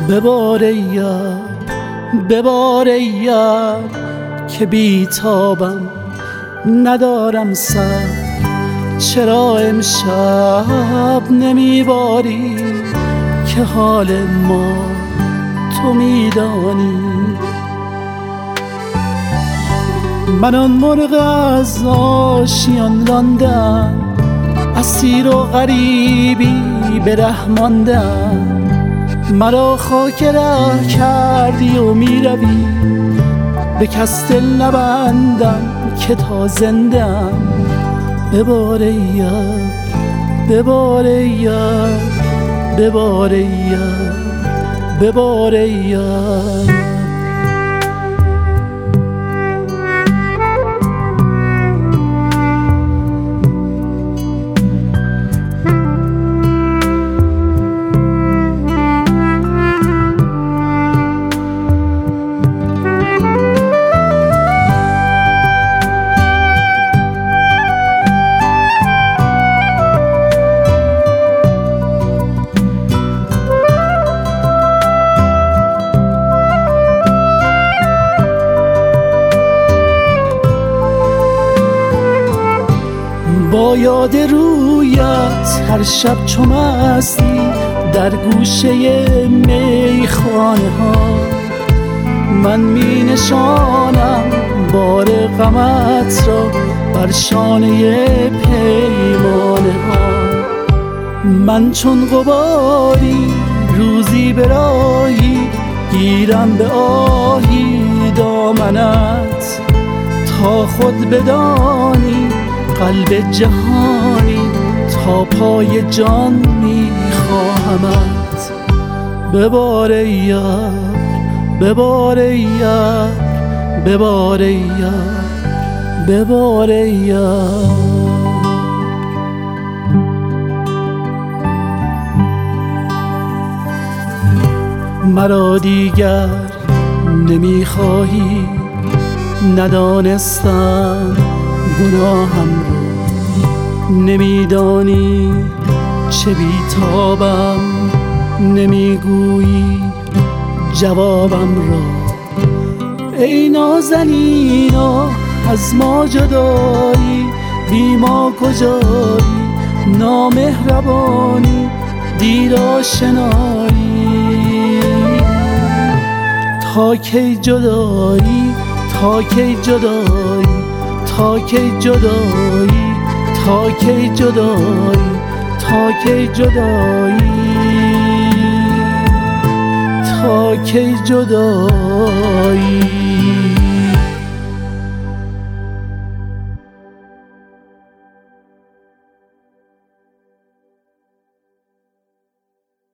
ببار ای یار، ببار ای یار که بیتابم ندارم سر. چرا امشب نمیباری که حال ما تو میدانی؟ من آن مرغ از آشیان راندم، اسیر و غریبی به ره ماندم. مرا خاک ره کردی و میروی، به کس دل نبندم که تا زندم. ببار ای یار، ببار ای یار، ببار ای یار، ببار ای یار. با یاد رویت هر شب چو مستی در گوشه میخانه ها، من می نشانم بار غمت را بر شانه پیمانه ها. من چون غباری روزی به راهی گیرم به آهی دامنت، تا خود بدانی قلب جهانی تا پای جان میخواهمت. ببار ای یار، ببار ای یار، ببار ای یار، ببار ای یار. مرا دیگر نمیخواهی، ندانستم گناهم رو، نمیدانی چه بیتابم، نمیگویی جوابم را. ای نازنینا از ما جدایی، بی ما کجایی؟ نامهربانی دیر آشنایی. تا کی جدایی، تا کی جدایی، تا کی جدایی، تا کی جدایی، تا کی جدایی، تا کی جدایی.